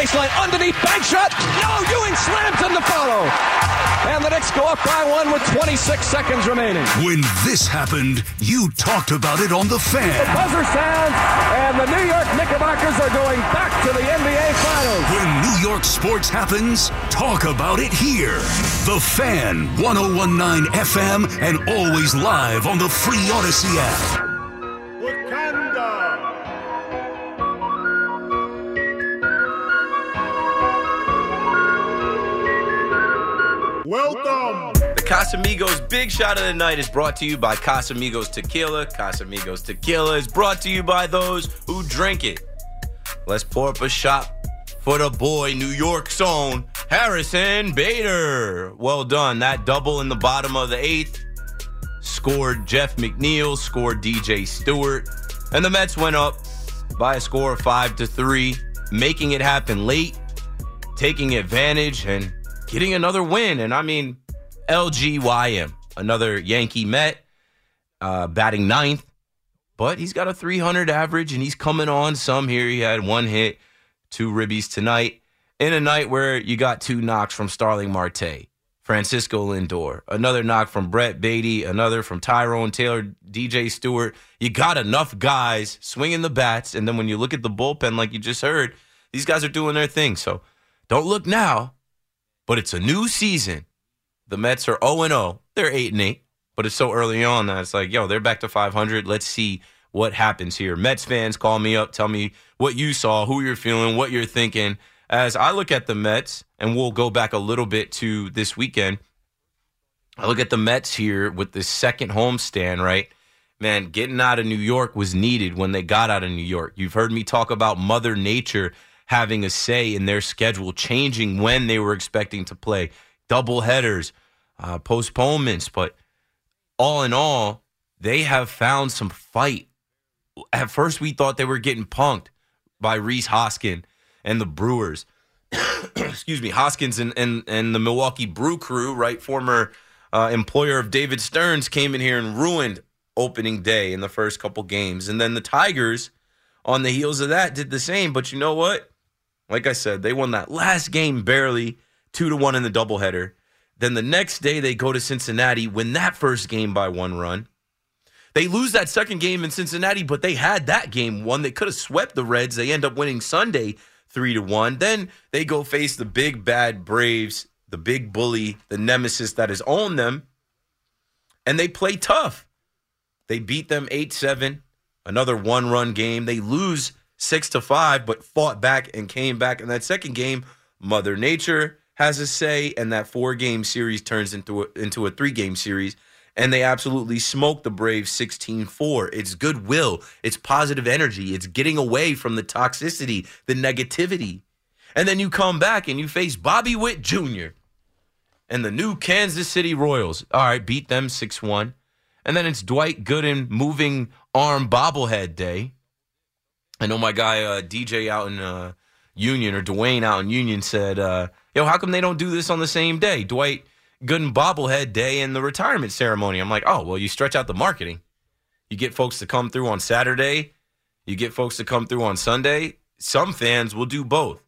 baseline, underneath, bank shot. No, Ewing slams in the follow. And the Knicks go up by one with 26 seconds remaining. When this happened, you talked about it on The Fan. The buzzer sounds, and the New York Knickerbockers are going back to the NBA Finals. When New York sports happens, talk about it here. The Fan, 101.9 FM, and always live on the free Odyssey app. Wakanda. Welcome. The Casamigos Big Shot of the Night is brought to you by Casamigos Tequila. Casamigos Tequila is brought to you by those who drink it. Let's pour up a shot for the boy, New York's own Harrison Bader. Well done. That double in the bottom of the eighth scored Jeff McNeil, scored DJ Stewart, and the Mets went up by a score of 5-3, making it happen late, taking advantage, and getting another win. And I mean, LGYM, another Yankee Met, batting ninth, but he's got a 300 average, and he's coming on some here. He had one hit, two ribbies tonight, in a night where you got two knocks from Starling Marte, Francisco Lindor, another knock from Brett Beatty, another from Tyrone Taylor, DJ Stewart. You got enough guys swinging the bats, and then when you look at the bullpen, like you just heard, these guys are doing their thing. So don't look now, but it's a new season. The Mets are 0-0. They're 8-8, but it's so early on that it's like, yo, they're back to 500. Let's see what happens here. Mets fans, call me up. Tell me what you saw, who you're feeling, what you're thinking. As I look at the Mets, and we'll go back a little bit to this weekend, I look at the Mets here with the second homestand, right? Man, getting out of New York was needed when they got out of New York. You've heard me talk about Mother Nature having a say in their schedule, changing when they were expecting to play, double headers, postponements. But all in all, they have found some fight. At first, we thought they were getting punked by Rhys Hoskins and the Brewers. Excuse me, Hoskins and the Milwaukee Brew Crew, right? Former employer of David Stearns, came in here and ruined opening day in the first couple games. And then the Tigers, on the heels of that, did the same. But you know what? Like I said, they won that last game barely, 2-1 in the doubleheader. Then the next day, they go to Cincinnati, win that first game by one run. They lose that second game in Cincinnati, but they had that game won. They could have swept the Reds. They end up winning Sunday 3-1. Then they go face the big bad Braves, the big bully, the nemesis that has owned them, and they play tough. They beat them 8-7, another one-run game. They lose 6-5, but fought back and came back. In that second game, Mother Nature has a say, and that 4-game series turns into a 3-game series, and they absolutely smoked the Braves 16-4. It's goodwill. It's positive energy. It's getting away from the toxicity, the negativity. And then you come back and you face Bobby Witt Jr. and the new Kansas City Royals. All right, beat them 6-1. And then it's Dwight Gooden moving arm bobblehead day. I know my guy DJ out in Union, or Dwayne out in Union, said, yo, how come they don't do this on the same day? Dwight Gooden bobblehead day and the retirement ceremony. I'm like, oh, well, you stretch out the marketing. You get folks to come through on Saturday. You get folks to come through on Sunday. Some fans will do both.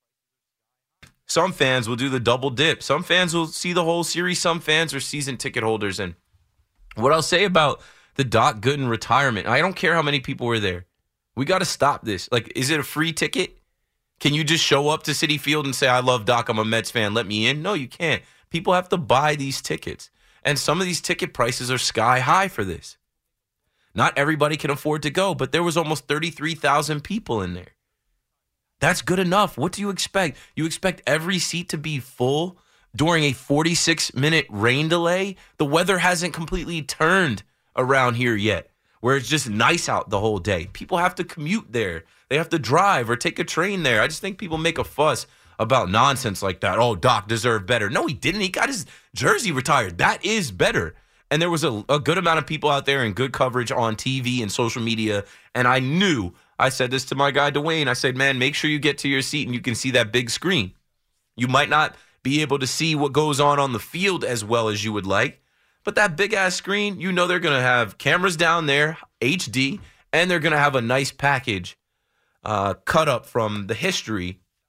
Some fans will do the double dip. Some fans will see the whole series. Some fans are season ticket holders. And what I'll say about the Doc Gooden retirement, I don't care how many people were there. We got to stop this. Like, is it a free ticket? Can you just show up to Citi Field and say, I love Doc, I'm a Mets fan, let me in? No, you can't. People have to buy these tickets. And some of these ticket prices are sky high for this. Not everybody can afford to go, but there was almost 33,000 people in there. That's good enough. What do you expect? You expect every seat to be full during a 46-minute rain delay? The weather hasn't completely turned around here yet, where it's just nice out the whole day. People have to commute there. They have to drive or take a train there. I just think people make a fuss about nonsense like that. Oh, Doc deserved better. No, he didn't. He got his jersey retired. That is better. And there was a good amount of people out there and good coverage on TV and social media. And I said this to my guy, Dwayne. I said, man, make sure you get to your seat and you can see that big screen. You might not be able to see what goes on the field as well as you would like. But that big-ass screen, you know they're going to have cameras down there, HD, and they're going to have a nice package cut up from the history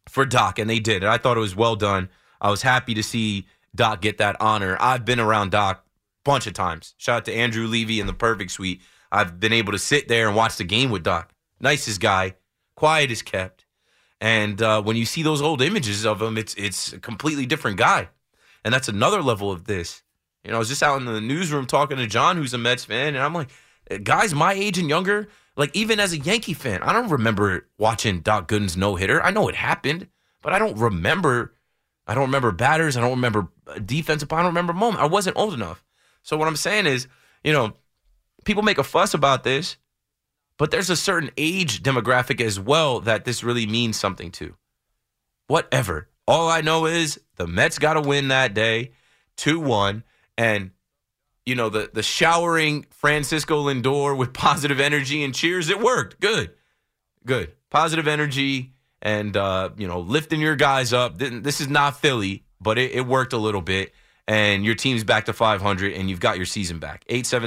for Doc, and they did. And I thought it was well done. I was happy to see Doc get that honor. I've been around Doc a bunch of times. Shout out to Andrew Levy in the Perfect Suite. I've been able to sit there and watch the game with Doc. Nicest guy, quiet as kept. And when you see those old images of him, it's a completely different guy. And that's another level of this. I was just out in the newsroom talking to John, who's a Mets fan, and I'm like, guys my age and younger, like even as a Yankee fan, I don't remember watching Doc Gooden's no-hitter. I know it happened, but I don't remember batters. I don't remember defensive. I don't remember moment. I wasn't old enough. So what I'm saying is, people make a fuss about this, but there's a certain age demographic as well that this really means something to. Whatever. All I know is the Mets got to win that day, 2-1, and the showering Francisco Lindor with positive energy and cheers, it worked. Good. Positive energy and, lifting your guys up. This is not Philly, but it worked a little bit, and your team's back to 500, and you've got your season back.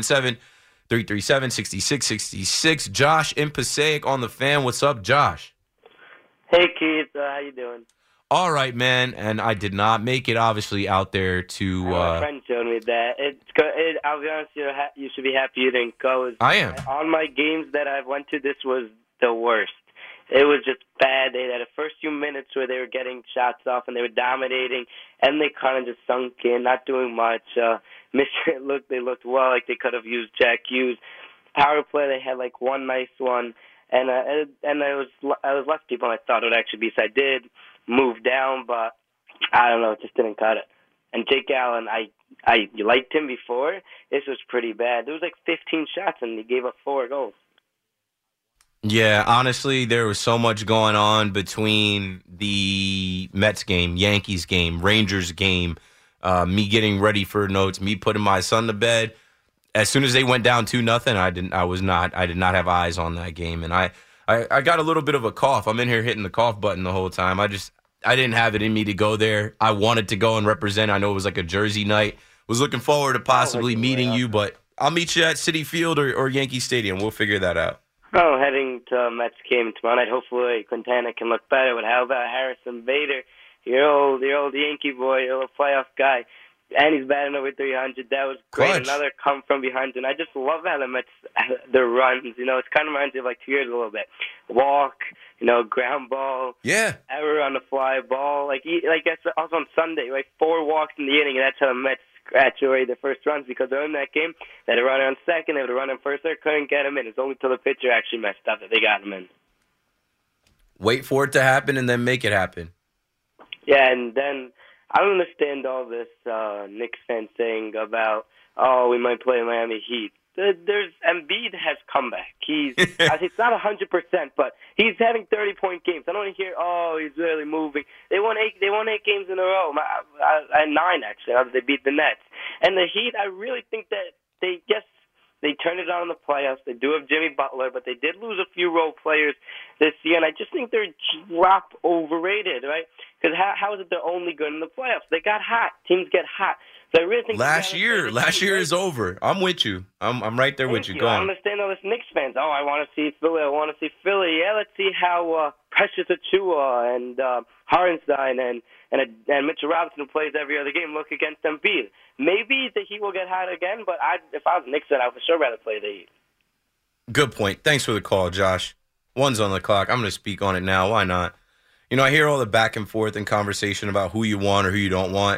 877-337-6666. Josh in Passaic on the Fan. What's up, Josh? Hey, Keith. How you doing? All right, man. And I did not make it, obviously, out there to... my friend showed me that. I'll be honest, you should be happy you didn't go. I am. On my games that I've went to, this was the worst. It was just bad. They had the first few minutes where they were getting shots off and they were dominating, and they kind of just sunk in, not doing much. They looked well, like they could have used Jack Hughes. Power play, they had like one nice one, and I was left people, and I thought it would actually be. So I did move down, but I don't know, it just didn't cut it. And Jake Allen, you liked him before. This was pretty bad. There was like 15 shots, and he gave up 4 goals. Yeah, honestly, there was so much going on between the Mets game, Yankees game, Rangers game, me getting ready for notes, me putting my son to bed. As soon as they went down 2-0, I did not have eyes on that game, and I got a little bit of a cough. I'm in here hitting the cough button the whole time. I didn't have it in me to go there. I wanted to go and represent. I know it was like a Jersey night. Was looking forward to possibly meeting you, but I'll meet you at Citi Field or Yankee Stadium. We'll figure that out. Oh, heading to Mets game tomorrow night. Hopefully Quintana can look better. But how about Harrison Bader, your old Yankee boy, your old playoff guy, and he's batting over 300. That was great. Clutch. Another come from behind, and I just love how the Mets their runs. It kind of reminds me of like 2 years a little bit. Walk, ground ball, error on the fly ball. Like that's also on Sunday, right? 4 walks in the inning, and that's how the Mets scratch away the first runs because they're in that game. They had a runner on second, they had a runner on first. They couldn't get him in. It's only till the pitcher actually messed up that they got him in. Wait for it to happen and then make it happen. Yeah, and then I don't understand all this Knicks fan saying about, we might play Miami Heat. Embiid has come back. It's not 100%, but he's having 30-point games. I don't want to hear, he's really moving. They won 8 games in a row. 9 actually. They beat the Nets. And the Heat, I really think that they turned it on in the playoffs. They do have Jimmy Butler, but they did lose a few role players this year, and I just think they're drop overrated, right? Because how is it they're only good in the playoffs? They got hot. Teams get hot. So I really think last year is over. I'm with you. I'm right there with you. Go on. I understand all this Knicks fans. I want to see Philly. Yeah, let's see how Precious Achiuwa and Hartenstein and Mitchell Robinson, who plays every other game, look against Embiid. Maybe the Heat will get hot again, but if I was a Knicks fan, I would for sure rather play the Heat. Good point. Thanks for the call, Josh. 1's on the clock. I'm going to speak on it now. Why not? I hear all the back and forth and conversation about who you want or who you don't want.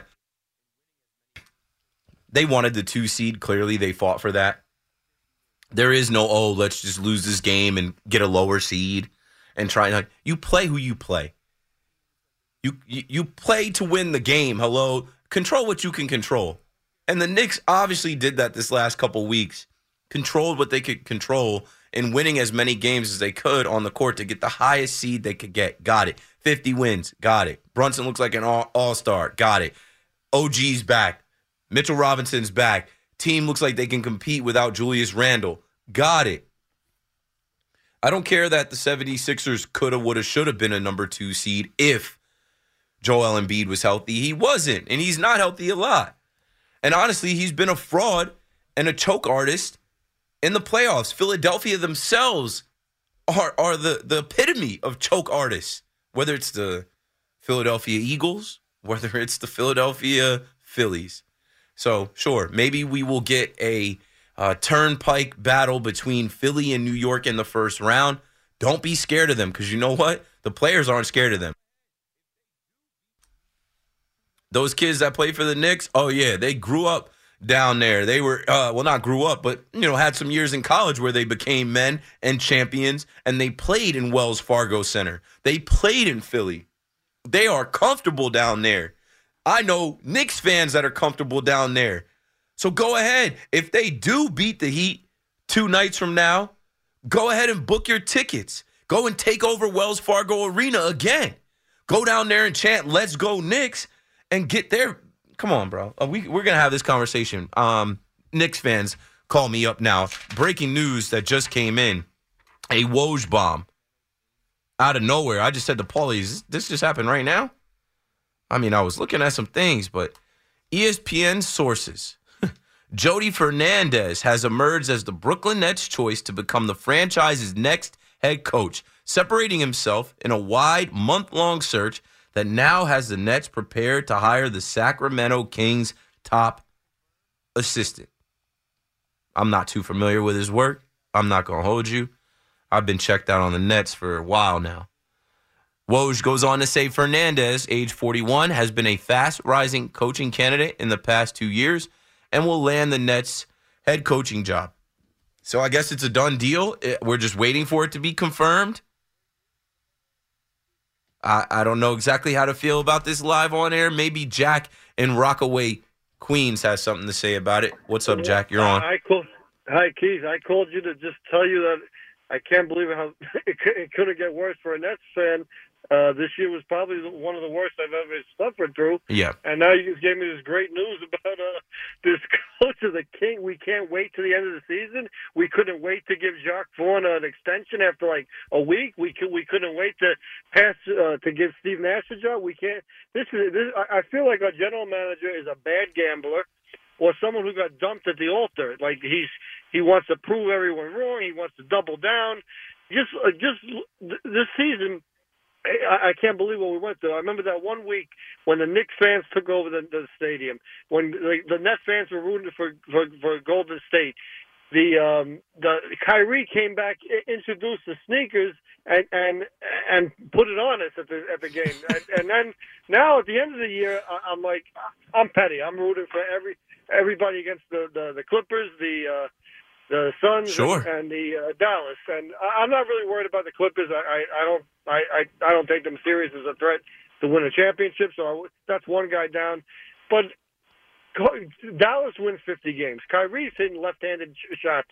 They wanted the 2 seed. Clearly, they fought for that. There is no, let's just lose this game and get a lower seed and try. You play who you play. You play to win the game. Hello? Control what you can control. And the Knicks obviously did that this last couple weeks. Controlled what they could control and winning as many games as they could on the court to get the highest seed they could get. Got it. 50 wins. Got it. Brunson looks like an all-star. Got it. OG's back. Mitchell Robinson's back. Team looks like they can compete without Julius Randle. Got it. I don't care that the 76ers coulda, woulda, shoulda been a number 2 seed if Joel Embiid was healthy. He wasn't, and he's not healthy a lot. And honestly, he's been a fraud and a choke artist in the playoffs. Philadelphia themselves are the epitome of choke artists, whether it's the Philadelphia Eagles, whether it's the Philadelphia Phillies. So, sure, maybe we will get a turnpike battle between Philly and New York in the first round. Don't be scared of them, because you know what? The players aren't scared of them. Those kids that play for the Knicks, oh, yeah, they grew up down there. They were, not grew up, but, had some years in college where they became men and champions, and they played in Wells Fargo Center. They played in Philly. They are comfortable down there. I know Knicks fans that are comfortable down there. So go ahead. If they do beat the Heat 2 nights from now, go ahead and book your tickets. Go and take over Wells Fargo Arena again. Go down there and chant, "Let's go Knicks," and get there. Come on, bro. We're going to have this conversation. Knicks fans, call me up now. Breaking news that just came in. A Woj bomb out of nowhere. I just said to Paulie, this just happened right now? I mean, I was looking at some things, but ESPN sources. Jody Fernandez has emerged as the Brooklyn Nets' choice to become the franchise's next head coach, separating himself in a wide month-long search that now has the Nets prepared to hire the Sacramento Kings' top assistant. I'm not too familiar with his work. I'm not going to hold you. I've been checked out on the Nets for a while now. Woj goes on to say Fernandez, age 41, has been a fast-rising coaching candidate in the past 2 years and will land the Nets' head coaching job. So I guess it's a done deal. We're just waiting for it to be confirmed. I don't know exactly how to feel about this live on air. Maybe Jack in Rockaway, Queens has something to say about it. What's up, Jack? You're on. Hi, Keith. I called you to just tell you that I can't believe how it couldn't get worse for a Nets fan. This year was probably one of the worst I've ever suffered through. Yeah. And now you just gave me this great news about this coach of the King. We can't wait to the end of the season. We couldn't wait to give Jacques Vaughn an extension after like a week. We couldn't wait to pass to give Steve Nash a job. We can't. I feel like our general manager is a bad gambler or someone who got dumped at the altar. Like he wants to prove everyone wrong. He wants to double down. Just this season. I can't believe what we went through. I remember that one week when the Knicks fans took over the stadium, when the Nets fans were rooting for Golden State. The Kyrie came back, introduced the sneakers, and put it on us at the game. and then now at the end of the year, I'm like, I'm petty. I'm rooting for everybody against the Clippers, the Suns, sure, and the Dallas. And I'm not really worried about the Clippers. I don't take them serious as a threat to win a championship. So that's one guy down. But Dallas wins 50 games. Kyrie's hitting left-handed shots.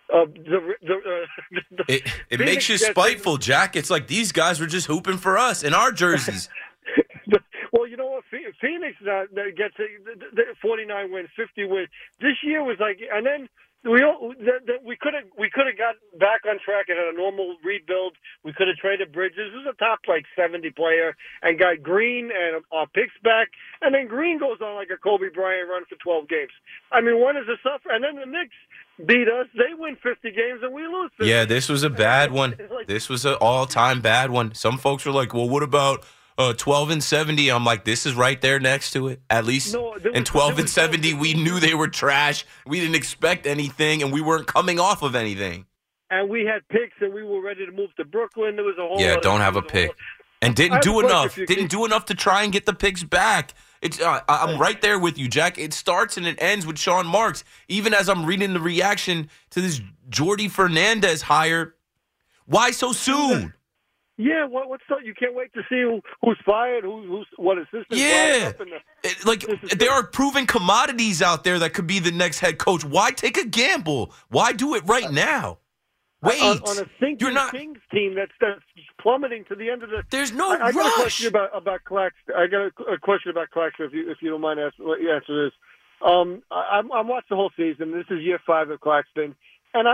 It makes you spiteful, Jack. It's like these guys were just hooping for us in our jerseys. Well, you know what? Phoenix gets 49 wins, 50 wins. This year was like, and then we could have got back on track and had a normal rebuild. We could have traded Bridges, who's a top 70 player, and got Green and our picks back. And then Green goes on like a Kobe Bryant run for 12 games. I mean, one is a suffer. And then the Knicks beat us. They win 50 games and we lose 50. Yeah, this was a bad one. This was an all-time bad one. Some folks were like, well, what about 12-70? I'm like, this is right there next to it. At least in 12-70, we knew they were trash. We didn't expect anything, and we weren't coming off of anything. And we had picks, and we were ready to move to Brooklyn. There was a whole don't have a pick. And didn't do enough. Didn't do enough to try and get the picks back. It's I'm right there with you, Jack. It starts and it ends with Sean Marks. Even as I'm reading the reaction to this Jordy Fernandez hire, why so soon? Yeah, what's up? You can't wait to see who's fired, who's what assistant. Yeah, there are proven commodities out there that could be the next head coach. Why take a gamble? Why do it right now? Wait, on a sinking Kings team that's plummeting to the end of the. There's no rush. I got a question about Claxton. I got a question about Claxton. If you don't mind answer this. I'm watched the whole season. This is year 5 of Claxton, and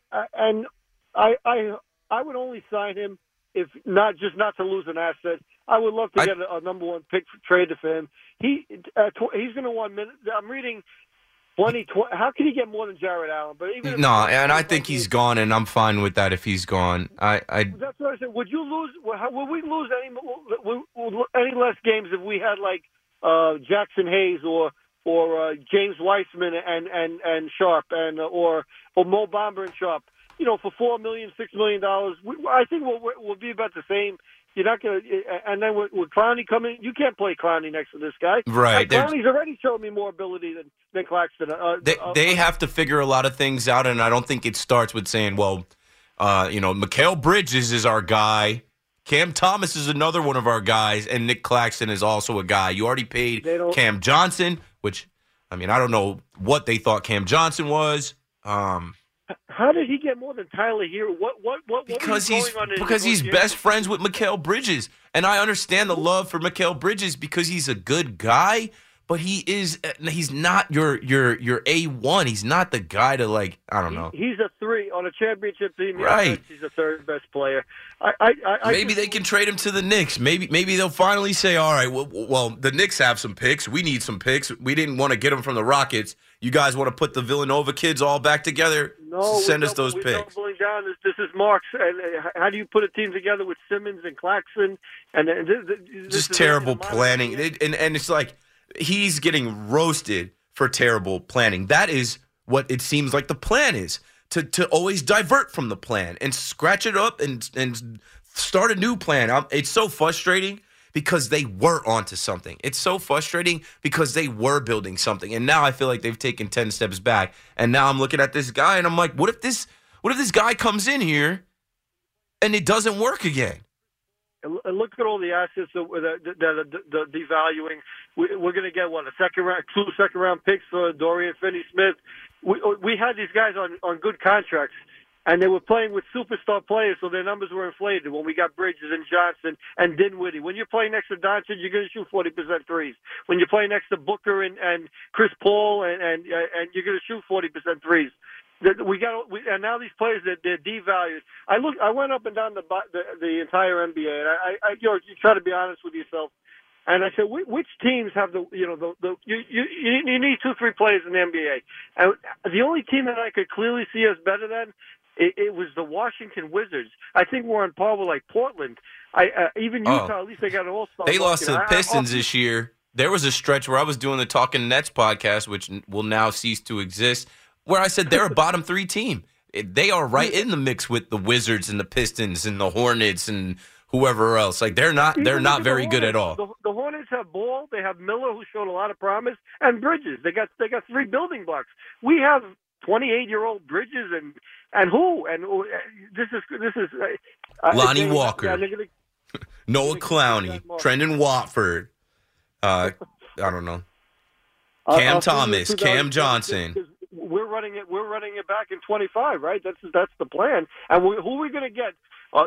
I would only sign him if not to lose an asset. I would love to get a number 1 pick traded for him. He's going to want minutes. I'm reading 20. How can he get more than Jared Allen? But even and I think he's gone, and I'm fine with that if he's gone. That's what I said. Would you lose? Would we lose any less games if we had like Jackson Hayes or James Weissman and Sharp or Mo Bamba and Sharp. For $4 million, $6 million, I think we'll be about the same. You're not going to, and then with Clowney coming, you can't play Clowney next to this guy. Right. Clowney's already shown me more ability than Claxton. They have to figure a lot of things out, and I don't think it starts with saying, well, Mikal Bridges is our guy. Cam Thomas is another one of our guys, and Nick Claxton is also a guy. You already paid Cam Johnson, which, I don't know what they thought Cam Johnson was. How did he get more than Tyler here? Because he's best friends with Mikal Bridges, and I understand the love for Mikal Bridges because he's a good guy, but he's not your A1. He's not the guy to I don't know. He's a 3 on a championship team. Right. He's the third best player. Maybe they can trade him to the Knicks. Maybe they'll finally say, all right, well, the Knicks have some picks. We need some picks. We didn't want to get them from the Rockets. You guys want to put the Villanova kids all back together? No, send us those picks. Doubling down. This is Mark's. And how do you put a team together with Simmons and Claxton? And just terrible planning. And it's like he's getting roasted for terrible planning. That is what it seems like the plan is, to always divert from the plan and scratch it up and start a new plan. It's so frustrating because they were onto something. It's so frustrating because they were building something. And now I feel like they've taken 10 steps back. And now I'm looking at this guy and I'm like, what if this guy comes in here and it doesn't work again? And look at all the assets that are devaluing. We're going to get, two second-round picks for Dorian Finney-Smith. We had these guys on good contracts, and they were playing with superstar players, so their numbers were inflated when we got Bridges and Johnson and Dinwiddie. When you're playing next to Doncic, you're going to shoot 40% threes. When you're playing next to Booker and Chris Paul, and you're going to shoot 40% threes. And now these players they're devalued. I went up and down the entire NBA, and you try to be honest with yourself. And I said, which teams have you need 2-3 players in the NBA, and the only team that I could clearly see us better than it was the Washington Wizards. I think we're on par with Portland. Even Utah, at least they got an all-star. They lost to the Pistons this year. There was a stretch where I was doing the Talking Nets podcast, which will now cease to exist, where I said they're a bottom 3 team. They are right in the mix with the Wizards and the Pistons and the Hornets and whoever else. They're not very good at all. The Hornets have Ball, they have Miller, who showed a lot of promise, and Bridges. They got 3 building blocks. We have 28-year-old Bridges and who? And this is Lonnie Walker, Noah Clowney, Trendon Watford. I don't know. Cam Thomas, Cam Johnson. We're running it back in 25, right? That's the plan. And who are we going to get?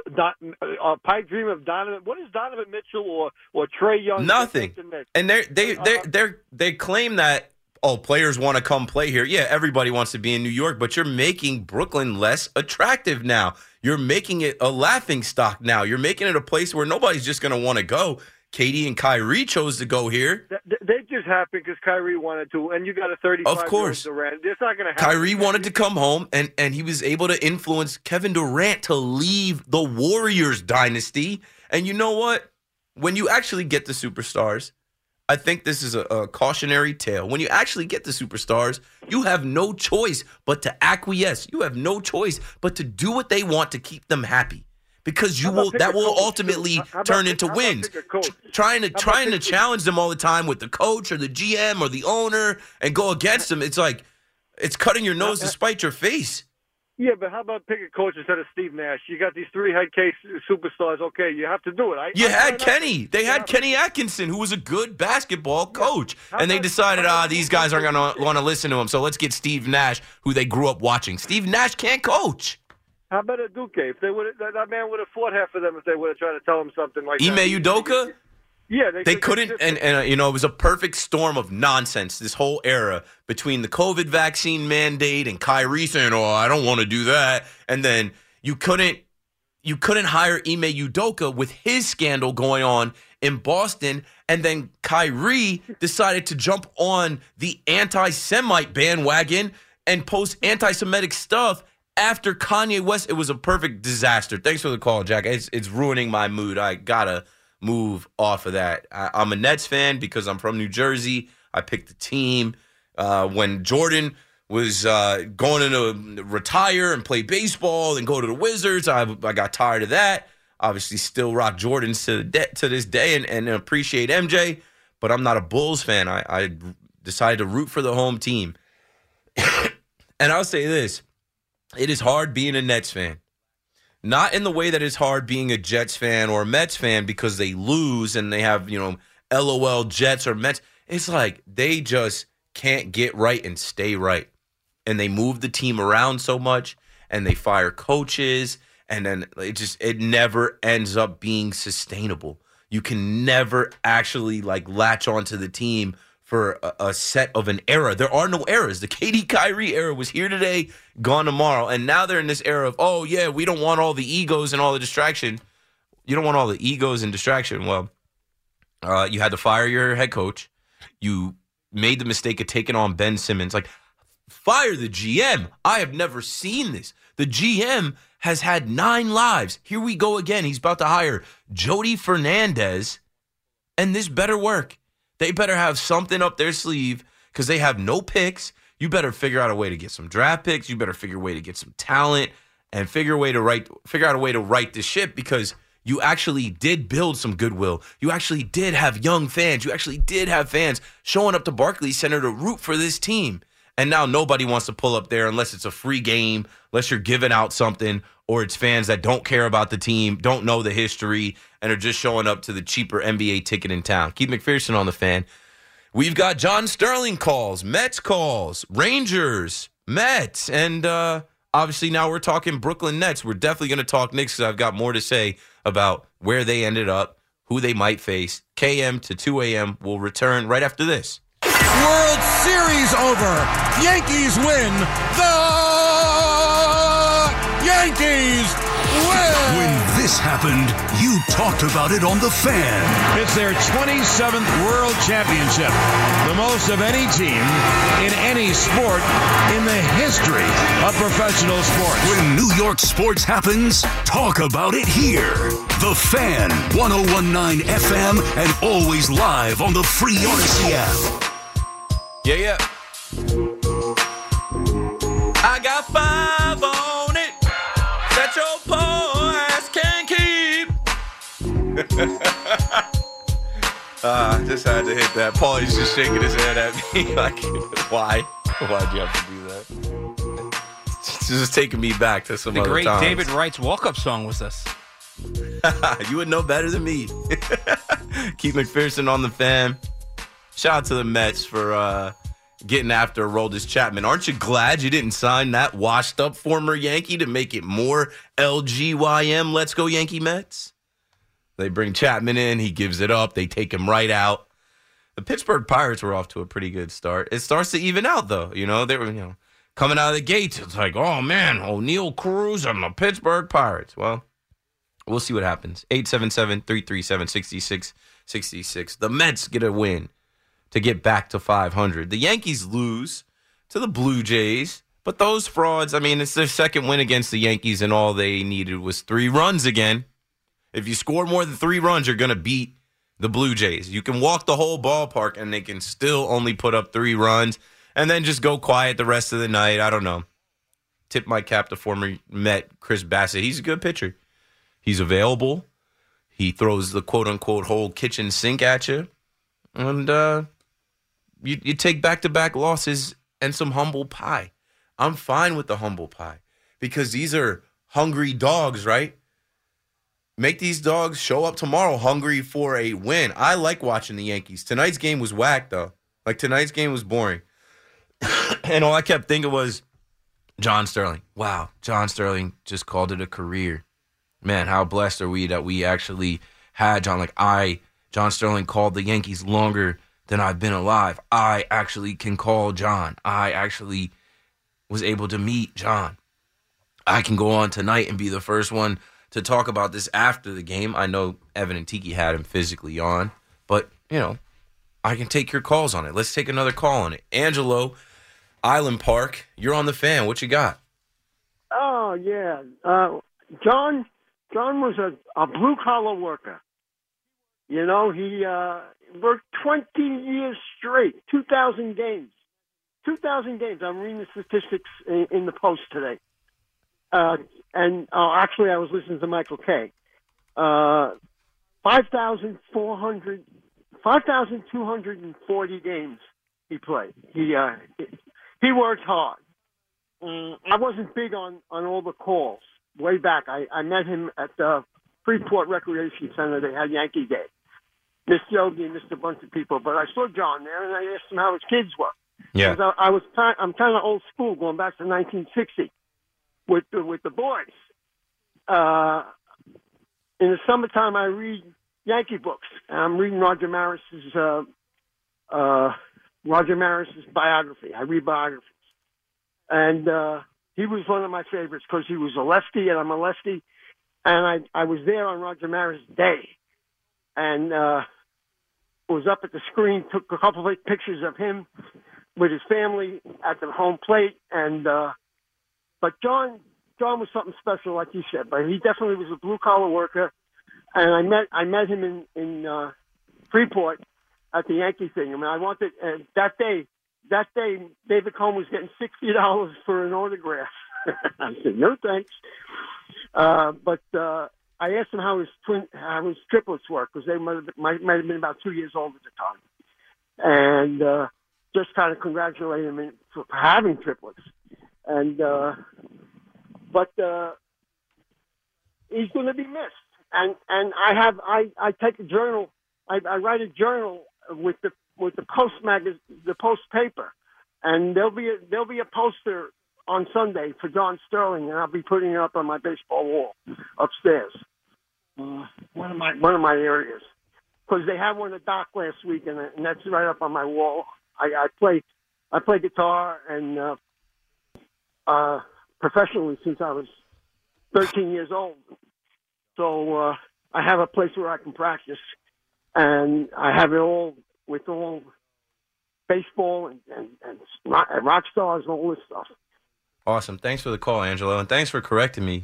Pipe dream of Donovan. What is Donovan Mitchell or Trae Young? Nothing. And they claim that players want to come play here. Yeah, everybody wants to be in New York, but you're making Brooklyn less attractive now. You're making it a laughing stock now. You're making it a place where nobody's just going to want to go. Katie and Kyrie chose to go here. They just happened because Kyrie wanted to, and you got a 35-year-old Durant. It's not going to happen. Kyrie wanted to come home, and he was able to influence Kevin Durant to leave the Warriors dynasty. And you know what? When you actually get the superstars, I think this is a cautionary tale. When you actually get the superstars, you have no choice but to acquiesce. You have no choice but to do what they want to keep them happy. Because that will ultimately turn into wins. Trying to challenge them all the time with the coach or the GM or the owner and go against them, it's like it's cutting your nose to spite your face. Yeah, but how about pick a coach instead of Steve Nash? You got these 3 head case superstars. Okay, you have to do it. You had Kenny. They had Kenny Atkinson, who was a good basketball coach, and they decided these guys aren't going to want to listen to him. So let's get Steve Nash, who they grew up watching. Steve Nash can't coach. How about a Duque? If they would, that man would have fought half of them if they would have tried to tell him something like Ime that. Udoka? Yeah, they couldn't, and it was a perfect storm of nonsense. This whole era between the COVID vaccine mandate and Kyrie saying, "Oh, I don't want to do that," and then you couldn't hire Ime Udoka with his scandal going on in Boston, and then Kyrie decided to jump on the anti-Semite bandwagon and post anti-Semitic stuff. After Kanye West, it was a perfect disaster. Thanks for the call, Jack. It's ruining my mood. I gotta move off of that. I'm a Nets fan because I'm from New Jersey. I picked the team. When Jordan was going to retire and play baseball and go to the Wizards, I got tired of that. Obviously, still rock Jordans to this day and appreciate MJ, but I'm not a Bulls fan. I decided to root for the home team. And I'll say this. It is hard being a Nets fan. Not in the way that it's hard being a Jets fan or a Mets fan because they lose and they have, LOL Jets or Mets. It's like they just can't get right and stay right. And they move the team around so much and they fire coaches. And then it never ends up being sustainable. You can never actually latch onto the team for a set of an era. There are no eras. The KD Kyrie era was here today, gone tomorrow. And now they're in this era of, oh, yeah, we don't want all the egos and all the distraction. You don't want all the egos and distraction. Well, you had to fire your head coach. You made the mistake of taking on Ben Simmons. Fire the GM. I have never seen this. The GM has had 9 lives. Here we go again. He's about to hire Jody Fernandez, and this better work. They better have something up their sleeve because they have no picks. You better figure out a way to get some draft picks. You better figure a way to get some talent and figure out a way to right the ship because you actually did build some goodwill. You actually did have young fans. You actually did have fans showing up to Barclays Center to root for this team. And now nobody wants to pull up there unless it's a free game, unless you're giving out something, or it's fans that don't care about the team, don't know the history, and are just showing up to the cheaper NBA ticket in town. Keith McPherson on the Fan. We've got John Sterling calls, Mets calls, Rangers, Mets, and obviously now we're talking Brooklyn Nets. We're definitely going to talk Knicks because I've got more to say about where they ended up, who they might face. KM to 2 a.m. will return right after this. World Series over. Yankees win. The Yankees win. When this happened, you talked about it on The Fan. It's their 27th World Championship, the most of any team in any sport in the history of professional sports. When New York sports happens, talk about it here. The Fan, 101.9 FM, and always live on the free Odyssey app. Yeah. I got 5 on it that your poor ass can't keep. Just had to hit that. Paulie's just shaking his head at me why? Why'd you have to do that? It's just taking me back to some other times. The great David Wright's walk-up song was this. You would know better than me. Keith McPherson on the Fan. Shout out to the Mets for getting after Aroldis Chapman. Aren't you glad you didn't sign that washed-up former Yankee to make it more LGYM, Let's Go Yankee Mets? They bring Chapman in. He gives it up. They take him right out. The Pittsburgh Pirates were off to a pretty good start. It starts to even out, though. They were, coming out of the gates. It's like, oh, man, O'Neal Cruz and the Pittsburgh Pirates. Well, we'll see what happens. 877-337-6666. The Mets get a win to get back to 500. The Yankees lose to the Blue Jays, but those frauds, it's their second win against the Yankees, and all they needed was 3 runs again. If you score more than 3 runs, you're going to beat the Blue Jays. You can walk the whole ballpark, and they can still only put up 3 runs, and then just go quiet the rest of the night. I don't know. Tip my cap to former Met Chris Bassett. He's a good pitcher. He's available. He throws the quote-unquote whole kitchen sink at you, and You take back-to-back losses and some humble pie. I'm fine with the humble pie because these are hungry dogs, right? Make these dogs show up tomorrow hungry for a win. I like watching the Yankees. Tonight's game was whack, though. Tonight's game was boring. And all I kept thinking was John Sterling. Wow, John Sterling just called it a career. Man, how blessed are we that we actually had John. John Sterling called the Yankees longer than I've been alive. I actually can call John. I actually was able to meet John. I can go on tonight and be the first one to talk about this after the game. I know Evan and Tiki had him physically on, but, I can take your calls on it. Let's take another call on it. Angelo, Island Park, you're on the Fan. What you got? Oh, yeah. John was a blue-collar worker. You know, he worked 20 years straight, 2,000 games. 2,000 games. I'm reading the statistics in the Post today. Actually, I was listening to Michael Kay. 5,240 games he played. He worked hard. I wasn't big on all the calls. Way back, I met him at the Freeport Recreation Center. They had Yankee Day. Miss Yogi and missed a bunch of people, but I saw John there, and I asked him how his kids were. Yeah. I'm kind of old school, going back to 1960 with the boys. In the summertime, I read Yankee books. I'm reading Roger Maris's biography. I read biographies, and he was one of my favorites because he was a lefty, and I'm a lefty, and I was there on Roger Maris' day, and was up at the screen, took a couple of pictures of him with his family at the home plate, and but John was something special, like you said. But he definitely was a blue collar worker, and I met him in Freeport at the Yankee thing. I mean, I wanted that day. David Cone was getting $60 for an autograph. I said no thanks. But I asked him how his triplets were, because they might have been about 2 years old at the time, and just kind of congratulate him for having triplets. And but he's going to be missed. And I take a journal. I write a journal with the Post the Post paper, and there'll be a poster on Sunday for John Sterling, and I'll be putting it up on my baseball wall upstairs. One of my areas, because they had one at Doc last week, and that's right up on my wall. I play guitar and professionally since I was 13 years old. So I have a place where I can practice, and I have it all with all baseball and rock stars and all this stuff. Awesome. Thanks for the call, Angelo, and thanks for correcting me.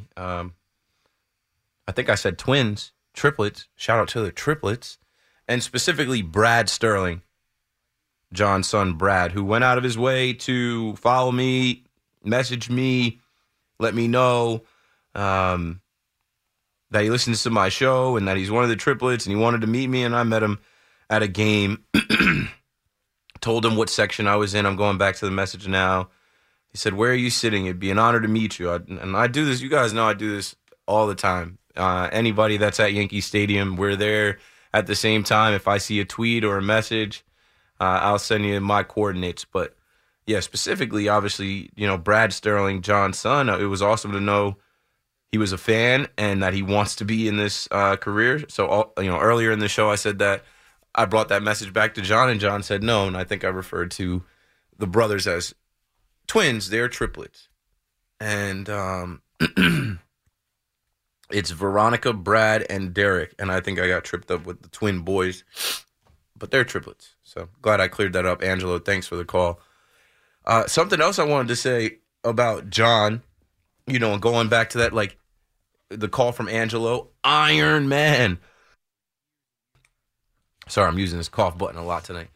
I think I said twins, triplets. Shout out to the triplets, and specifically Brad Sterling, John's son Brad, who went out of his way to follow me, message me, let me know that he listens to my show and that he's one of the triplets, and he wanted to meet me, and I met him at a game. Told him what section I was in. I'm going back to the message now. He said, "Where are you sitting? It'd be an honor to meet you." And I do this. You guys know I do this all the time. Anybody that's at Yankee Stadium, we're there at the same time. If I see a tweet or a message, I'll send you my coordinates. But yeah, specifically, obviously, Brad Sterling, John's son, it was awesome to know he was a fan and that he wants to be in this career. So, earlier in the show, I said that I brought that message back to John, and John said no. And I think I referred to the brothers as twins. They're triplets. And it's Veronica, Brad, and Derek. And I think I got tripped up with the twin boys. But they're triplets. So glad I cleared that up. Angelo, thanks for the call. Something else I wanted to say about John, and going back to that, like the call from Angelo, Iron Man. Sorry, I'm using this cough button a lot tonight.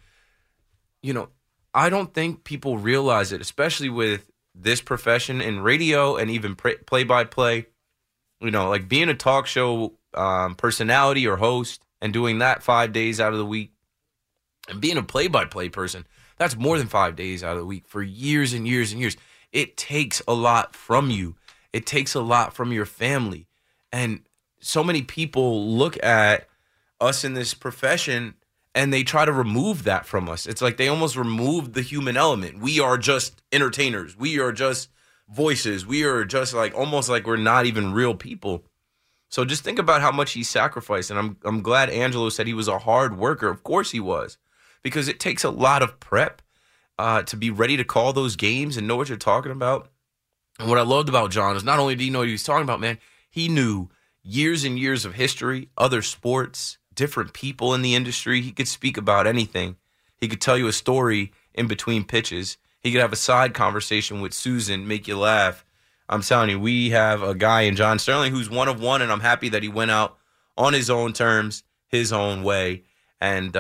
I don't think people realize it, especially with this profession in radio and even play-by-play. Like being a talk show personality or host and doing that 5 days out of the week, and being a play-by-play person, that's more than 5 days out of the week for years and years and years. It takes a lot from you. It takes a lot from your family. And so many people look at us in this profession and they try to remove that from us. It's like they almost remove the human element. We are just entertainers. We are just voices. We are just almost like we're not even real people. So just think about how much he sacrificed. And I'm glad Angelo said he was a hard worker. Of course he was, because it takes a lot of prep to be ready to call those games and know what you're talking about. And what I loved about John is not only did he know what he was talking about, man, he knew years and years of history, other sports, different people in the industry. He could speak about anything. He could tell you a story in between pitches. He could have a side conversation with Susan, make you laugh. I'm telling you, we have a guy in John Sterling who's one of one, and I'm happy that he went out on his own terms, his own way. And,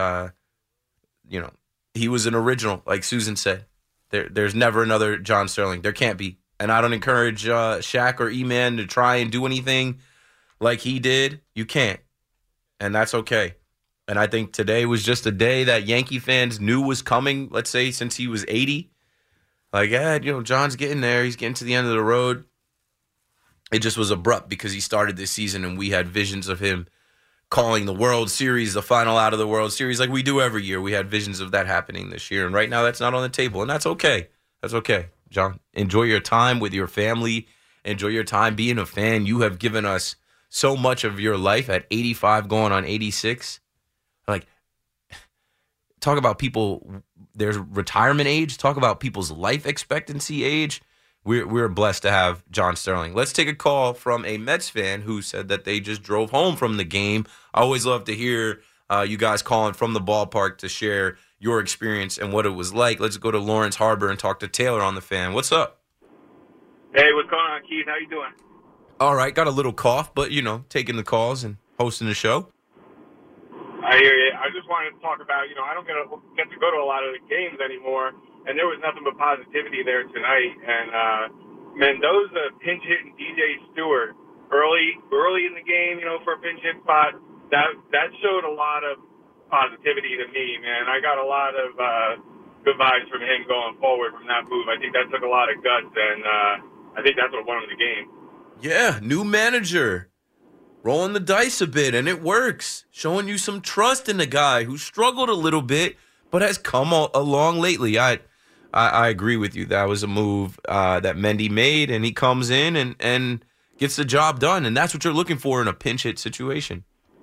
he was an original, like Susan said. There's never another John Sterling. There can't be. And I don't encourage Shaq or E-Man to try and do anything like he did. You can't. And that's okay. And I think today was just a day that Yankee fans knew was coming, let's say, since he was 80. Like, John's getting there. He's getting to the end of the road. It just was abrupt because he started this season and we had visions of him calling the World Series, the final out of the World Series, like we do every year. We had visions of that happening this year. And right now that's not on the table. And that's okay. That's okay, John. Enjoy your time with your family. Enjoy your time being a fan. You have given us so much of your life at 85 going on 86. Like, talk about people, there's retirement age. Talk about people's life expectancy age. We're blessed to have John Sterling. Let's take a call from a Mets fan who said that they just drove home from the game. I always love to hear you guys calling from the ballpark to share your experience and what it was like. Let's go to Lawrence Harbor and talk to Taylor on the Fan. What's up? Hey, what's going on, Keith? How you doing? All right, got a little cough, but, taking the calls and hosting the show. I hear you. I just wanted to talk about, I don't get to go to a lot of the games anymore, and there was nothing but positivity there tonight. And Mendoza pinch hitting DJ Stewart early in the game, for a pinch hit spot. That showed a lot of positivity to me, man. I got a lot of good vibes from him going forward from that move. I think that took a lot of guts, and I think that's what won him the game. Yeah, new manager. Rolling the dice a bit, and it works. Showing you some trust in the guy who struggled a little bit, but has come along lately. I agree with you. That was a move that Mendy made, and he comes in and gets the job done, and that's what you're looking for in a pinch hit situation.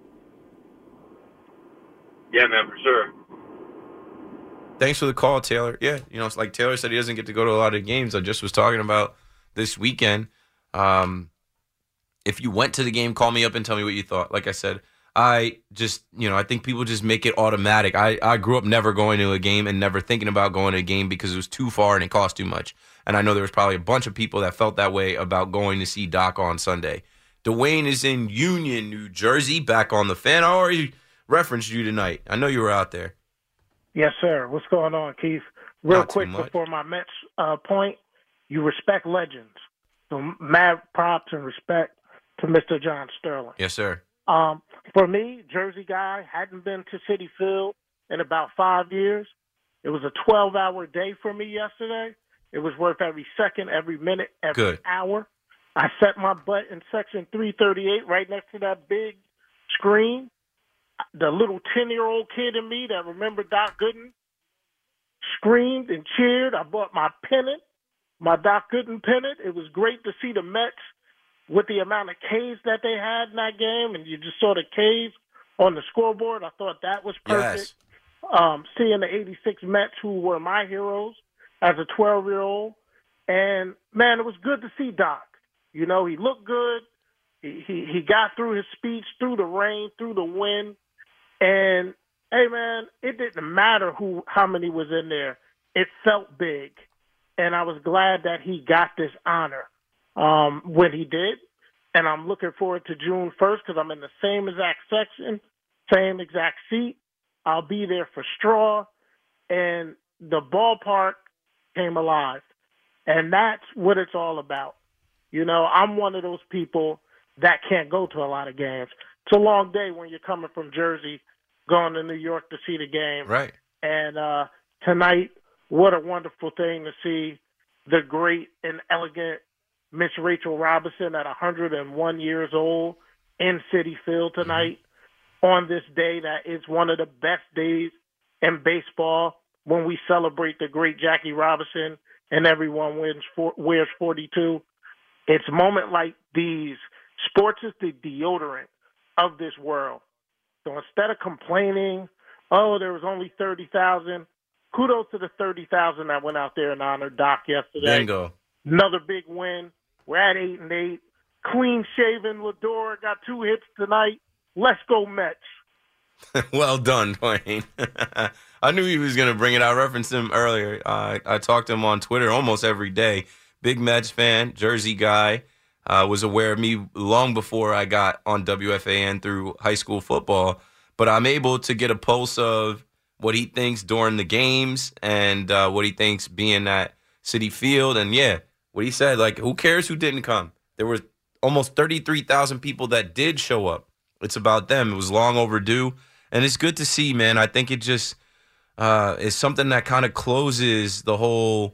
Yeah, man, for sure. Thanks for the call, Taylor. Yeah, it's like Taylor said, he doesn't get to go to a lot of games. I just was talking about this weekend. If you went to the game, call me up and tell me what you thought. Like I said, I just, I think people just make it automatic. I grew up never going to a game and never thinking about going to a game because it was too far and it cost too much. And I know there was probably a bunch of people that felt that way about going to see Doc on Sunday. Dwayne is in Union, New Jersey, back on the Fan. I already referenced you tonight. I know you were out there. Yes, sir. What's going on, Keith? Real Not quick before my Mets point, you respect legends. So mad props and respect to Mr. John Sterling. Yes, sir. For me, Jersey guy, hadn't been to Citi Field in about 5 years. It was a 12-hour day for me yesterday. It was worth every second, every minute, every hour. I set my butt in section 338 right next to that big screen. The little 10-year-old kid in me that remembered Doc Gooden screamed and cheered. I bought my pennant, my Doc Gooden pennant. It was great to see the Mets with the amount of Ks that they had in that game, and you just saw the Ks on the scoreboard. I thought that was perfect. Yes. Seeing the 86 Mets, who were my heroes as a 12-year-old. And, man, it was good to see Doc. He looked good. He got through his speech, through the rain, through the wind. And, hey, man, it didn't matter how many was in there. It felt big. And I was glad that he got this honor when he did. And I'm looking forward to June 1st because I'm in the same exact section, same exact seat. I'll be there for Straw. And the ballpark came alive. And that's what it's all about. I'm one of those people that can't go to a lot of games. It's a long day when you're coming from Jersey, going to New York to see the game. Right. And tonight, what a wonderful thing to see the great and elegant Miss Rachel Robinson at 101 years old in Citi Field tonight on this day that is one of the best days in baseball when we celebrate the great Jackie Robinson and everyone wears 42. It's a moment like these. Sports is the deodorant of this world. So instead of complaining, there was only 30,000, kudos to the 30,000 that went out there and honored Doc yesterday. Bingo. Another big win. We're at 8-8. Clean-shaven Lindor got 2 hits tonight. Let's go Mets. Well done, Dwayne. I knew he was going to bring it. I referenced him earlier. I talked to him on Twitter almost every day. Big Mets fan, Jersey guy. Was aware of me long before I got on WFAN through high school football. but I'm able to get a pulse of what he thinks during the games and what he thinks being at Citi Field. And, yeah, what he said, like, who cares who didn't come? There were almost 33,000 people that did show up. It's about them. It was long overdue. And it's good to see, man. I think it just is something that kind of closes the whole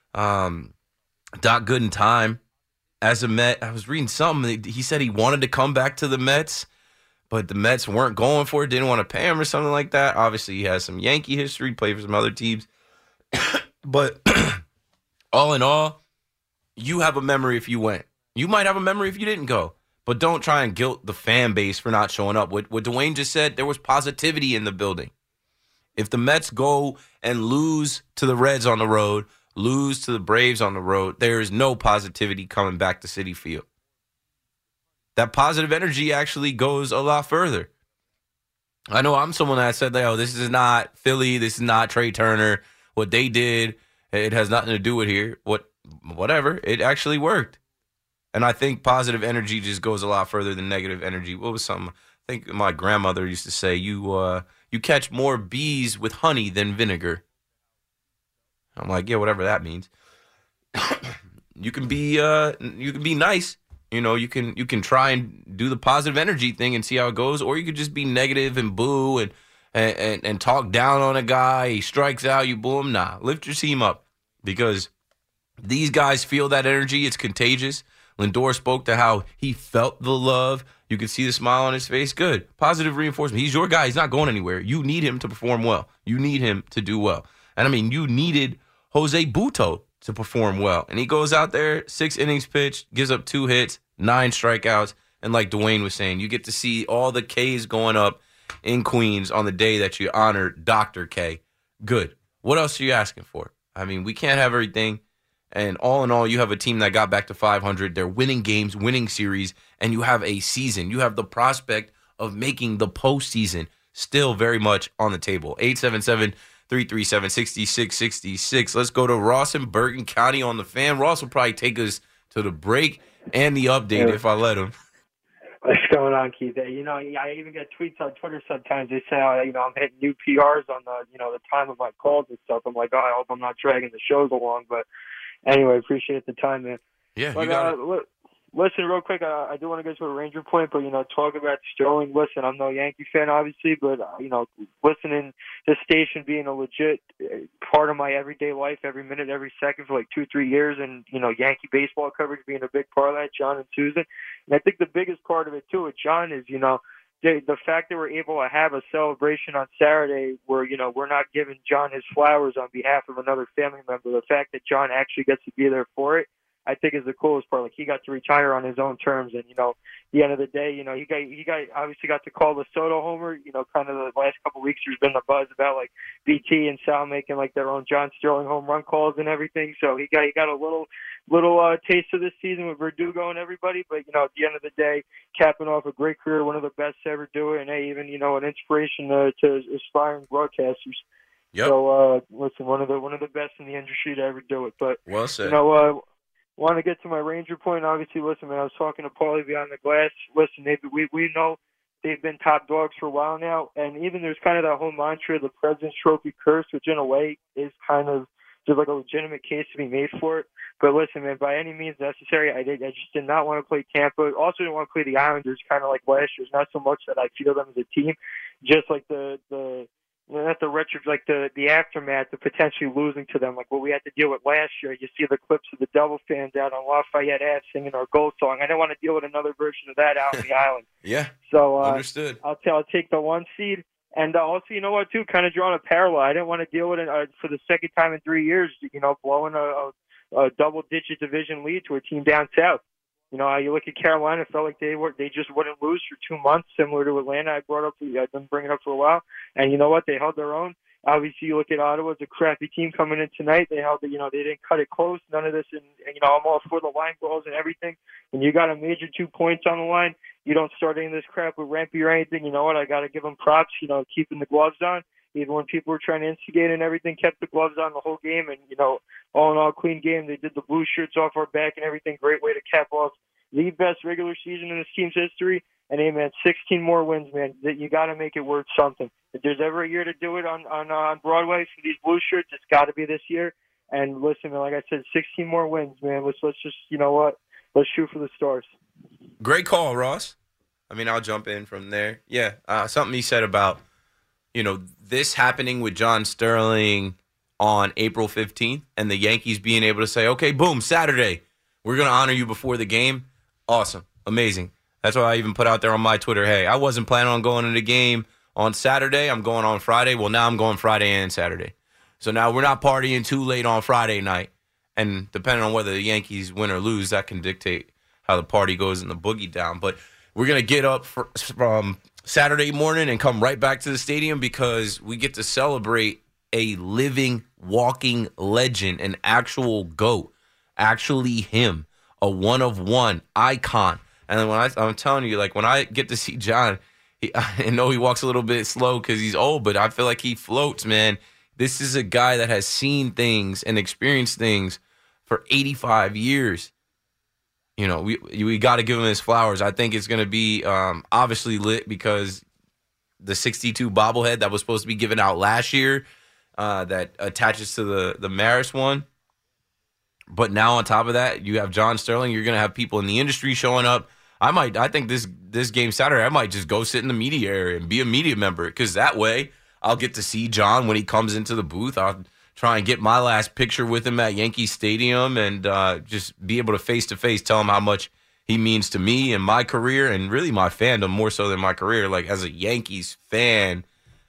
Doc Gooden time as a Met. I was reading something. He said he wanted to come back to the Mets, but the Mets weren't going for it, didn't want to pay him or something like that. Obviously, he has some Yankee history, played for some other teams. But all in all, you have a memory if you went. You might have a memory if you didn't go. But don't try and guilt the fan base for not showing up. What Dwayne just said, there was positivity in the building. If the Mets go and lose to the Reds on the road, lose to the Braves on the road, there is no positivity coming back to Citi Field. That positive energy actually goes a lot further. I know I'm someone that said, oh, this is not Philly, this is not Trey Turner. What they did, it has nothing to do with here. Whatever, it actually worked. And I think positive energy just goes a lot further than negative energy. What was something? I think my grandmother used to say, you catch more bees with honey than vinegar. I'm like, yeah, whatever that means. You can be nice. You know, you can try and do the positive energy thing and see how it goes, or you could just be negative and boo and talk down on a guy. He strikes out, you boo him. Nah, lift your team up because these guys feel that energy. It's contagious. Lindor spoke to how he felt the love. You could see the smile on his face. Good. Positive reinforcement. He's your guy. He's not going anywhere. You need him to perform well. You need him to do well. And, I mean, you needed Jose Butto to perform well. And he goes out there, 6 innings pitched, gives up 2 hits, 9 strikeouts. And like Dwayne was saying, you get to see all the Ks going up in Queens on the day that you honor Dr. K. Good. What else are you asking for? I mean, we can't have everything. And all in all, you have a team that got back to 500. They're winning games, winning series, and you have a season. You have the prospect of making the postseason still very much on the table. 877-337-6666. Let's go to Ross in Bergen County on the Fan. Ross will probably take us to the break and the update if I let him. What's going on, Keith? You know, I even get tweets on Twitter sometimes. They say, I'm hitting new PRs on the time of my calls and stuff. I'm like, I hope I'm not dragging the shows along, but anyway, appreciate the time, man. Yeah, but, you got it. Listen, real quick, I do want to get to a Ranger point, but, talk about Sterling. Listen, I'm no Yankee fan, obviously, but, listening to the station being a legit part of my everyday life, every minute, every second for like 2-3 years, and, Yankee baseball coverage being a big part of that, John and Susan. And I think the biggest part of it, too, with John is, the fact that we're able to have a celebration on Saturday where, we're not giving John his flowers on behalf of another family member. The fact that John actually gets to be there for it, I think is the coolest part. Like, he got to retire on his own terms. And, at the end of the day, he obviously got to call the Soto homer. Kind of the last couple of weeks, there's been the buzz about, like, BT and Sal making, like, their own John Sterling home run calls and everything. So he got a little taste of this season with Verdugo and everybody. But, at the end of the day, capping off a great career, one of the best to ever do it, and, hey, even, an inspiration to aspiring broadcasters. Yep. So, listen, one of the best in the industry to ever do it. But, well said. Want to get to my Ranger point. Obviously, listen, man, I was talking to Paulie Beyond the Glass. Listen, we know they've been top dogs for a while now, and even there's kind of that whole mantra, the President's Trophy curse, which in a way is kind of just like a legitimate case to be made for it. But listen, man, by any means necessary, I just did not want to play Tampa. Also didn't want to play the Islanders, kind of like last year. It's not so much that I feel them as a team, just like the aftermath of potentially losing to them, like what we had to deal with last year. You see the clips of the Devil fans out on Lafayette Ave singing our goal song. I didn't want to deal with another version of that out on the island. Yeah, so understood. I'll take the 1 seed. And also, you know what, too, kind of drawing a parallel. I didn't want to deal with it for the second time in 3 years, blowing a double-digit division lead to a team down south. You look at Carolina, it felt like they just wouldn't lose for 2 months, similar to Atlanta. I've been bringing it up for a while. And you know what? They held their own. Obviously, you look at Ottawa, it's a crappy team coming in tonight. They held, they didn't cut it close. None of this, and I'm all for the line balls and everything. When you got a major 2 points on the line, you don't start any of this crap with Rampy or anything. You know what? I got to give them props. Keeping the gloves on, even when people were trying to instigate and everything, kept the gloves on the whole game. And all in all, clean game. They did the blue shirts off our back and everything. Great way to cap off the best regular season in this team's history. And, hey, man, 16 more wins, man. You got to make it worth something. If there's ever a year to do it on Broadway for these blue shirts, it's got to be this year. And listen, man, like I said, 16 more wins, man. Let's just, you know what? Let's shoot for the stars. Great call, Ross. I mean, I'll jump in from there. Yeah, something he said about, this happening with John Sterling on April 15th and the Yankees being able to say, okay, boom, Saturday, we're going to honor you before the game. Awesome. Amazing. That's why I even put out there on my Twitter, hey, I wasn't planning on going to the game on Saturday. I'm going on Friday. Well, now I'm going Friday and Saturday. So now we're not partying too late on Friday night. And depending on whether the Yankees win or lose, that can dictate how the party goes and the boogie down. But we're going to get up from Saturday morning and come right back to the stadium because we get to celebrate a living, walking legend, an actual GOAT, actually him, a one-of-one icon. And then I'm telling you, like when I get to see John, I know he walks a little bit slow because he's old, but I feel like he floats, man. This is a guy that has seen things and experienced things for 85 years. We got to give him his flowers. I think it's going to be obviously lit because the 62 bobblehead that was supposed to be given out last year that attaches to the Maris one. But now on top of that, you have John Sterling. You're going to have people in the industry showing up. I think this game Saturday, I might just go sit in the media area and be a media member because that way I'll get to see John when he comes into the booth. I'll try and get my last picture with him at Yankee Stadium and just be able to face-to-face tell him how much he means to me and my career and really my fandom more so than my career. Like as a Yankees fan,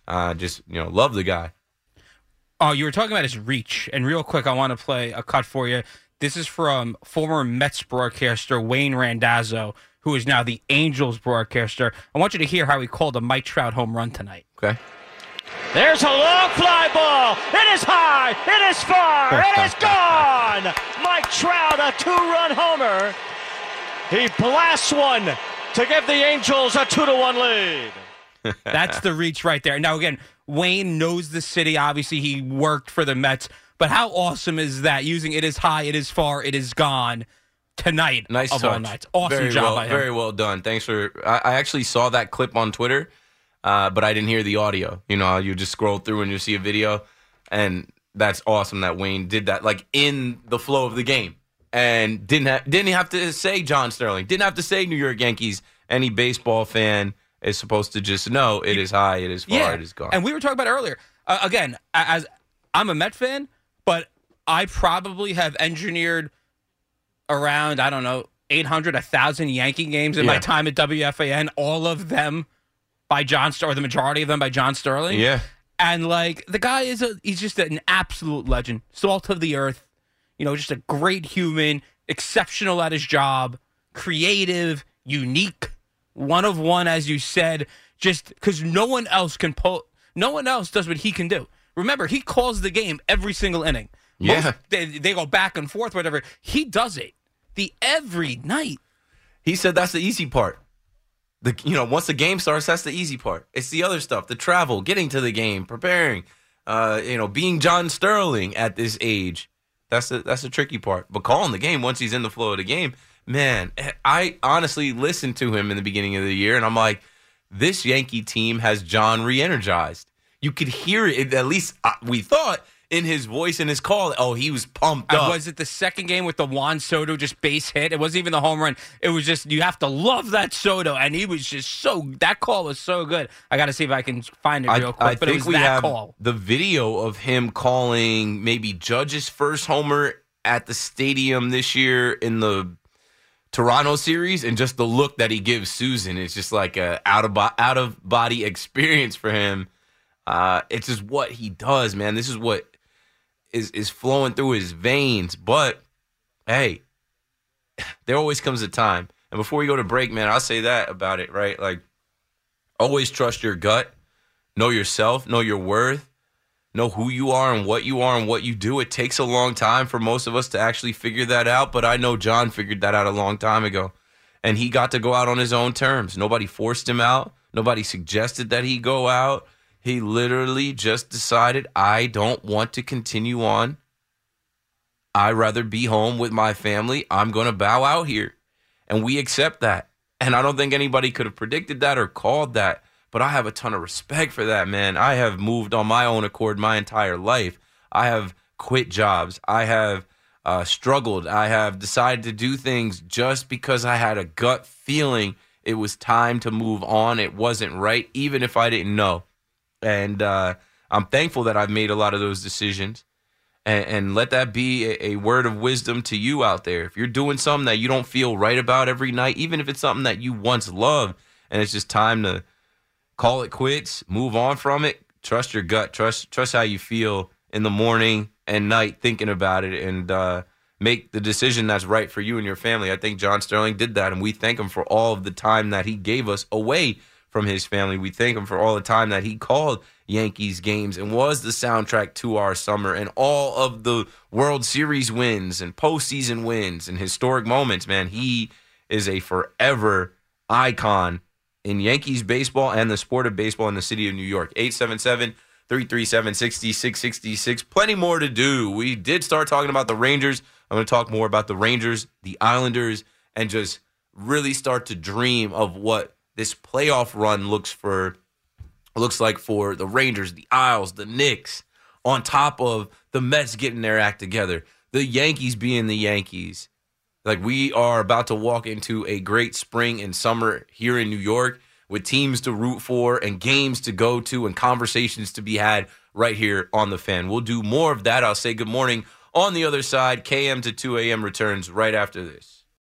love the guy. Oh, you were talking about his reach. And real quick, I want to play a cut for you. This is from former Mets broadcaster Wayne Randazzo, who is now the Angels broadcaster. I want you to hear how he called a Mike Trout home run tonight. Okay. There's a long fly ball. It is high. It is far. It is gone. Mike Trout, a 2-run homer. He blasts one to give the Angels a 2-1 lead. That's the reach right there. Now, again, Wayne knows the city. Obviously, he worked for the Mets. But how awesome is that? Using it is high, it is far, it is gone tonight. Nice of touch. All nights. Awesome job by him. Very well done. Thanks for. I actually saw that clip on Twitter, but I didn't hear the audio. You just scroll through and you see a video, and that's awesome that Wayne did that, like in the flow of the game, and didn't have to say John Sterling, didn't have to say New York Yankees. Any baseball fan is supposed to just know it is high, it is far, it is gone. And we were talking about earlier. Again, as I'm a Met fan, but I probably have engineered around, 800, 1,000 Yankee games in my time at WFAN, all of them by John Sterling, or the majority of them by John Sterling. Yeah. And, the guy he's just an absolute legend. Salt of the earth. Just a great human, exceptional at his job, creative, unique, one of one, as you said, just because no one else does what he can do. Remember, he calls the game every single inning. Yeah. They go back and forth, whatever. He does it every night. He said that's the easy part. Once the game starts, that's the easy part. It's the other stuff, the travel, getting to the game, preparing, being John Sterling at this age. That's the tricky part. But calling the game once he's in the flow of the game, man, I honestly listened to him in the beginning of the year, and I'm like, this Yankee team has John re-energized. You could hear it, at least we thought, in his voice and his call. Oh, he was pumped up. Was it the second game with the Juan Soto just base hit? It wasn't even the home run. It was just, you have to love that Soto, and he was just that call was so good. I got to see if I can find it real quick, but it was that call. The video of him calling maybe Judge's first homer at the stadium this year in the Toronto series, and just the look that he gives Susan. It's just like a out of body experience for him. It's just what he does, man. This is what is flowing through his veins. But hey, there always comes a time. And before we go to break, man, I'll say that about it, right? Like, always trust your gut, know yourself, know your worth, know who you are and what you do. It takes a long time for most of us to actually figure that out, but I know John figured that out a long time ago. And he got to go out on his own terms. Nobody forced him out. Nobody suggested that he go out. He literally just decided, I don't want to continue on. I'd rather be home with my family. I'm going to bow out here. And we accept that. And I don't think anybody could have predicted that or called that. But I have a ton of respect for that, man. I have moved on my own accord my entire life. I have quit jobs. I have struggled. I have decided to do things just because I had a gut feeling it was time to move on. It wasn't right, even if I didn't know. And I'm thankful that I've made a lot of those decisions. And let that be a word of wisdom to you out there. If you're doing something that you don't feel right about every night, even if it's something that you once loved, and it's just time to call it quits, move on from it, trust your gut, trust how you feel in the morning and night thinking about it, and make the decision that's right for you and your family. I think John Sterling did that, and we thank him for all of the time that he gave us away from his family. We thank him for all the time that he called Yankees games and was the soundtrack to our summer, and all of the World Series wins and postseason wins and historic moments. Man, he is a forever icon in Yankees baseball and the sport of baseball in the city of New York. 877-337-6666. Plenty more to do. We did start talking about the Rangers. I'm going to talk more about the Rangers, the Islanders, and just really start to dream of what this playoff run looks like for the Rangers, the Isles, the Knicks, on top of the Mets getting their act together, the Yankees being the Yankees. Like, we are about to walk into a great spring and summer here in New York with teams to root for and games to go to and conversations to be had right here on The Fan. We'll do more of that. I'll say good morning on the other side. KM to 2 a.m. returns right after this.